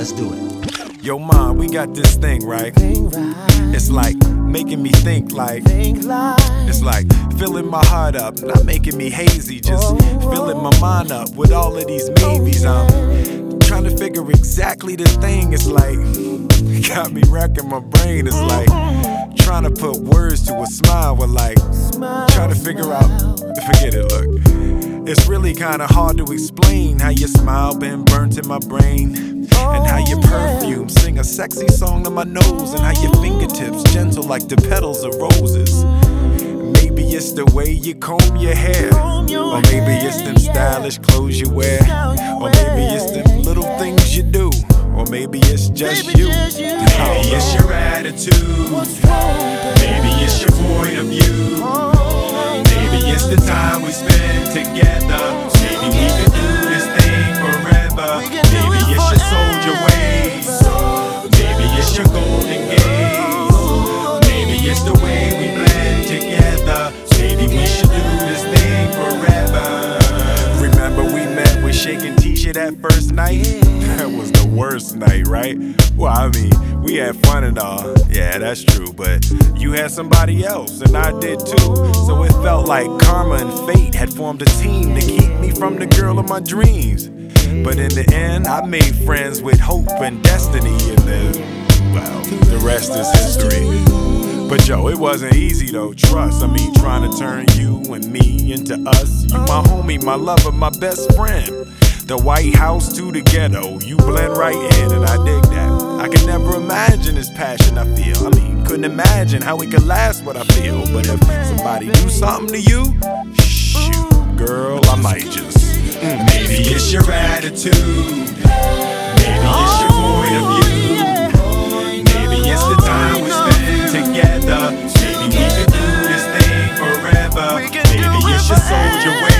Let's do it. Yo, mom, we got this thing, right? It's like making me think like. It's like filling my heart up, not making me hazy, just filling my mind up with all of these maybes. I'm trying to figure exactly the thing. It's like got me racking my brain. It's like trying to put words to a smile. We're like trying to figure out. Forget it, look. It's really kinda hard to explain how your smile been burnt in my brain, and how your perfume sing a sexy song to my nose, and how your fingertips gentle like the petals of roses. Maybe it's the way you comb your hair, or maybe it's them stylish clothes you wear, or maybe it's them little things you do, or maybe it's just you. Maybe it's your attitude, maybe it's your point of view, maybe it's the time we spend together. Maybe we could do this thing forever. Maybe it's your soldier ways, maybe it's your golden gaze, maybe it's the way we blend together. Maybe we should do this thing forever. Remember we met with Shakin' Tisha that first night? That was the worst night, right? Well, I mean, we had fun and all, yeah, that's true, but you had somebody else, and I did too. So it felt like karma and fate had formed a team to keep me from the girl of my dreams. But in the end, I made friends with hope and destiny, and then, well, the rest is history. But yo, it wasn't easy though, trust. I mean, trying to turn you and me into us. You my homie, my lover, my best friend. The White House to the ghetto, you blend right in, and I dig that. I could never imagine this passion I feel. I mean, couldn't imagine how it could last what I feel. But if somebody do something to you, shoot, girl, I might just. Maybe it's your attitude, maybe it's your point of view, maybe it's the time we spend together. Maybe we could do this thing forever. Maybe it's your soldier way.